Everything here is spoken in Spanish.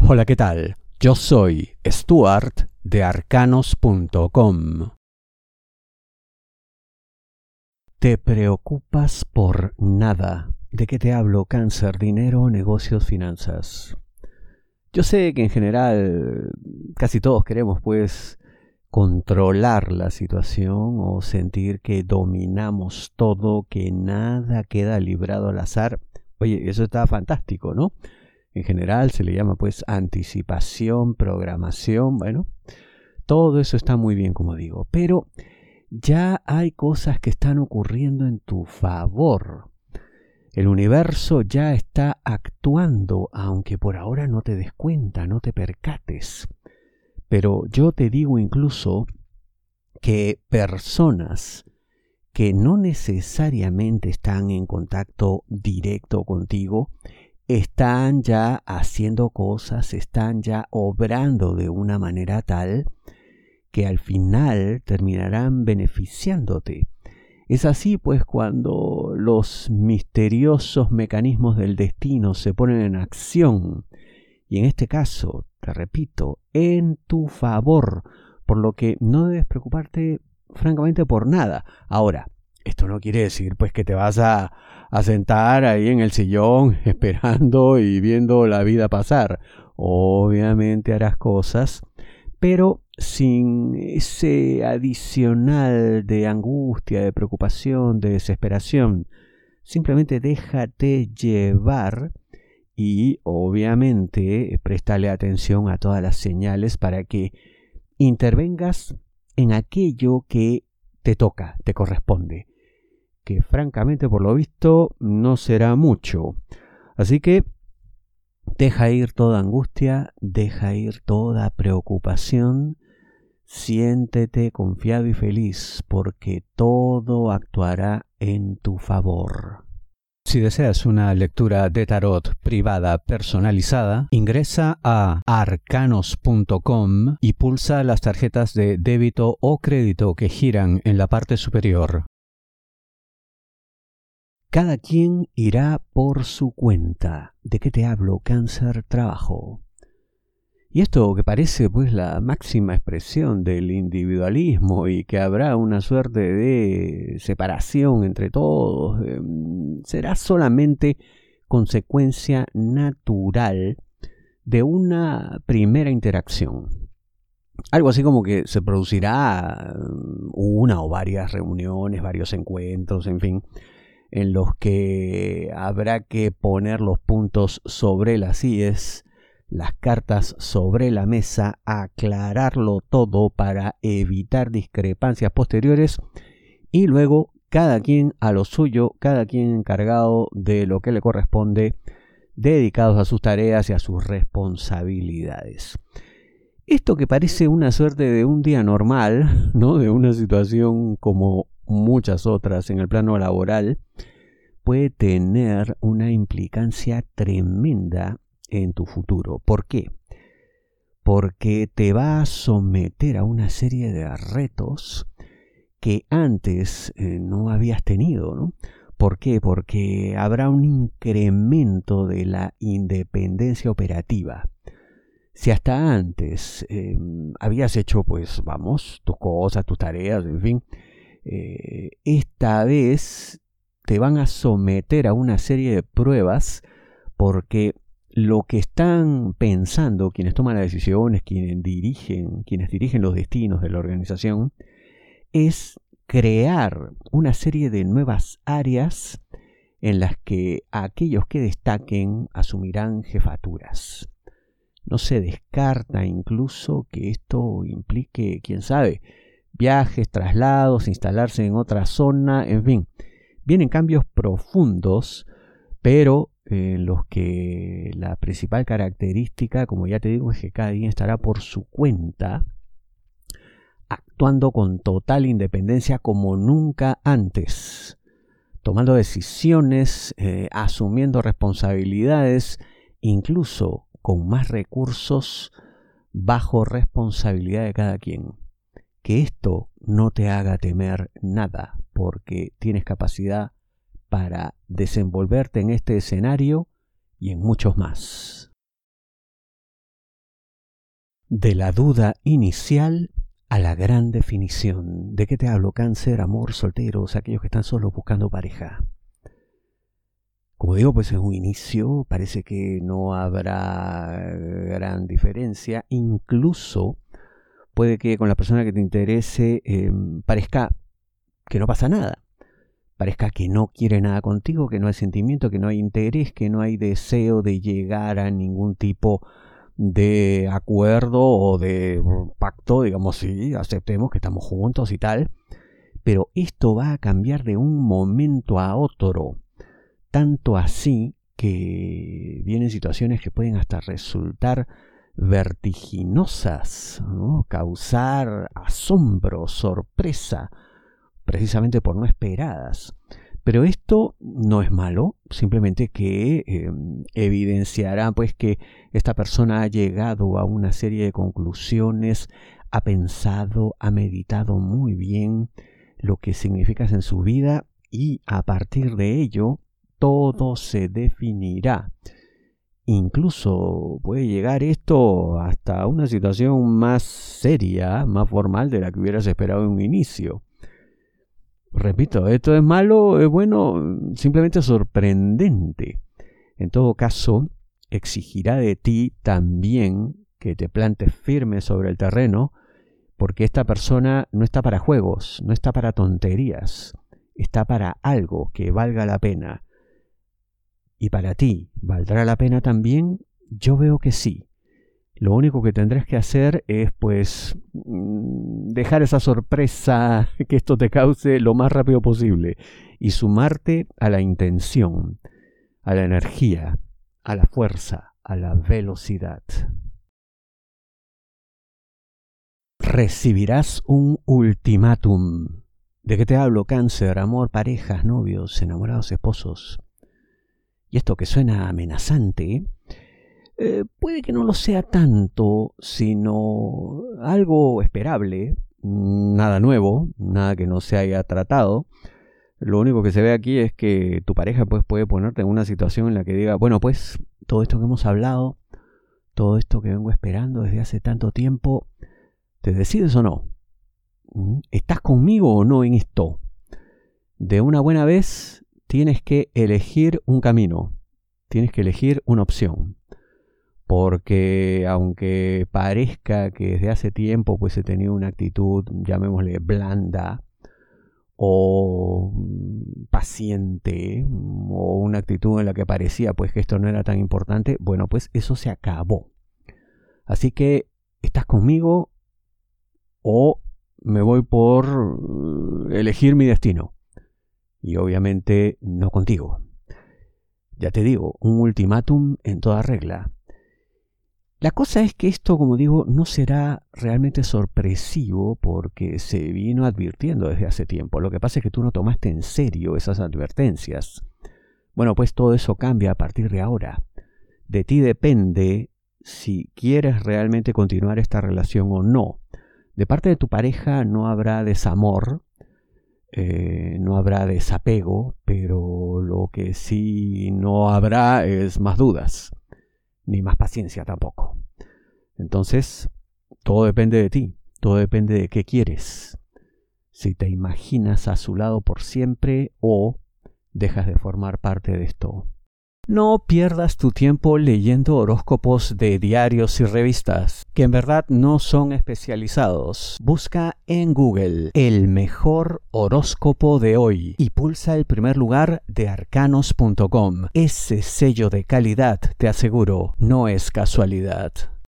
Hola, ¿qué tal? Yo soy Stuart de arcanos.com. ¿Te preocupas por nada? ¿De qué te hablo? Cáncer, dinero, negocios, finanzas. Yo sé que en general casi todos queremos controlar la situación o sentir que dominamos todo, que nada queda librado al azar. Oye, eso está fantástico, ¿no? En general se le llama anticipación, programación, bueno, todo eso está muy bien como digo, pero ya hay cosas que están ocurriendo en tu favor. El universo ya está actuando, aunque por ahora no te des cuenta, no te percates. Pero yo te digo incluso que personas que no necesariamente están en contacto directo contigo, están ya haciendo cosas, están ya obrando de una manera tal que al final terminarán beneficiándote. Es así cuando los misteriosos mecanismos del destino se ponen en acción, y en este caso, te repito, en tu favor, por lo que no debes preocuparte francamente por nada. Ahora, esto no quiere decir que te vas a sentar ahí en el sillón esperando y viendo la vida pasar. Obviamente harás cosas, pero sin ese adicional de angustia, de preocupación, de desesperación. Simplemente déjate llevar y obviamente préstale atención a todas las señales para que intervengas en aquello que te toca, te corresponde, que francamente por lo visto no será mucho. Así que deja ir toda angustia, deja ir toda preocupación, siéntete confiado y feliz porque todo actuará en tu favor. Si deseas una lectura de tarot privada personalizada, ingresa a arcanos.com y pulsa las tarjetas de débito o crédito que giran en la parte superior. Cada quien irá por su cuenta. ¿De qué te hablo? Cáncer, trabajo. Y esto que parece la máxima expresión del individualismo y que habrá una suerte de separación entre todos, será solamente consecuencia natural de una primera interacción. Algo así como que se producirá una o varias reuniones, varios encuentros, en fin, en los que habrá que poner los puntos sobre las íes, las cartas sobre la mesa, aclararlo todo para evitar discrepancias posteriores y luego cada quien a lo suyo, cada quien encargado de lo que le corresponde, dedicados a sus tareas y a sus responsabilidades. Esto que parece una suerte de un día normal, ¿no? De una situación como muchas otras en el plano laboral, puede tener una implicancia tremenda en tu futuro. ¿Por qué? Porque te va a someter a una serie de retos que antes no habías tenido, ¿no? ¿Por qué? Porque habrá un incremento de la independencia operativa. Si hasta antes habías hecho, tus cosas, tus tareas, en fin, esta vez te van a someter a una serie de pruebas porque lo que están pensando quienes toman las decisiones, quienes dirigen los destinos de la organización, es crear una serie de nuevas áreas en las que aquellos que destaquen asumirán jefaturas. No se descarta incluso que esto implique, quién sabe, viajes, traslados, instalarse en otra zona, en fin. Vienen cambios profundos, pero en los que la principal característica, como ya te digo, es que cada quien estará por su cuenta, actuando con total independencia como nunca antes, tomando decisiones, asumiendo responsabilidades, incluso con más recursos bajo responsabilidad de cada quien. Que esto no te haga temer nada, porque tienes capacidad para desenvolverte en este escenario y en muchos más. De la duda inicial a la gran definición. ¿De qué te hablo? Cáncer, amor, solteros, aquellos que están solos buscando pareja. Como digo, pues es un inicio, parece que no habrá gran diferencia. Incluso puede que con la persona que te interese parezca que no pasa nada. Parezca que no quiere nada contigo, que no hay sentimiento, que no hay interés, que no hay deseo de llegar a ningún tipo de acuerdo o de pacto, digamos, sí, aceptemos que estamos juntos y tal. Pero esto va a cambiar de un momento a otro. Tanto así que vienen situaciones que pueden hasta resultar vertiginosas, ¿no? Causar asombro, sorpresa, precisamente por no esperadas. Pero esto no es malo, simplemente que evidenciará pues que esta persona ha llegado a una serie de conclusiones, ha pensado, ha meditado muy bien lo que significa en su vida y a partir de ello todo se definirá. Incluso puede llegar esto hasta una situación más seria, más formal de la que hubieras esperado en un inicio. Repito, esto es malo, es bueno, simplemente sorprendente. En todo caso, exigirá de ti también que te plantes firme sobre el terreno, porque esta persona no está para juegos, no está para tonterías, está para algo que valga la pena. ¿Y para ti valdrá la pena también? Yo veo que sí. Lo único que tendrás que hacer es, pues, dejar esa sorpresa que esto te cause lo más rápido posible y sumarte a la intención, a la energía, a la fuerza, a la velocidad. Recibirás un ultimátum. ¿De qué te hablo? Cáncer, amor, parejas, novios, enamorados, esposos. Y esto que suena amenazante, puede que no lo sea tanto, sino algo esperable, nada nuevo, nada que no se haya tratado. Lo único que se ve aquí es que tu pareja pues, puede ponerte en una situación en la que diga, bueno, pues todo esto que hemos hablado, todo esto que vengo esperando desde hace tanto tiempo, ¿te decides o no? ¿Estás conmigo o no en esto? De una buena vez tienes que elegir un camino, tienes que elegir una opción. Porque aunque parezca que desde hace tiempo pues he tenido una actitud, llamémosle blanda o paciente, o una actitud en la que parecía pues que esto no era tan importante, bueno, pues eso se acabó. Así que, ¿estás conmigo o me voy por elegir mi destino? Y obviamente no contigo. Ya te digo, un ultimátum en toda regla. La cosa es que esto, como digo, no será realmente sorpresivo porque se vino advirtiendo desde hace tiempo. Lo que pasa es que tú no tomaste en serio esas advertencias. Bueno, pues todo eso cambia a partir de ahora. De ti depende si quieres realmente continuar esta relación o no. De parte de tu pareja no habrá desamor, no habrá desapego, pero lo que sí no habrá es más dudas. Ni más paciencia tampoco. Entonces, todo depende de ti, todo depende de qué quieres. Si te imaginas a su lado por siempre o dejas de formar parte de esto. No pierdas tu tiempo leyendo horóscopos de diarios y revistas, que en verdad no son especializados. Busca en Google el mejor horóscopo de hoy y pulsa el primer lugar de arcanos.com. Ese sello de calidad, te aseguro, no es casualidad.